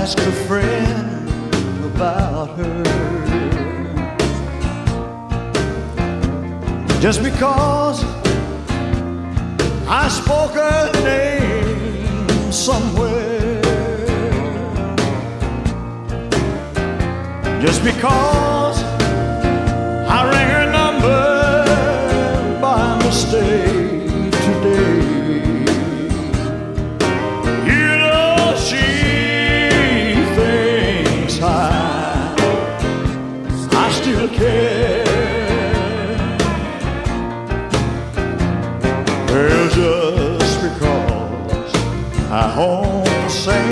ask a friend about her. Just because I spoke her name somewhere, just because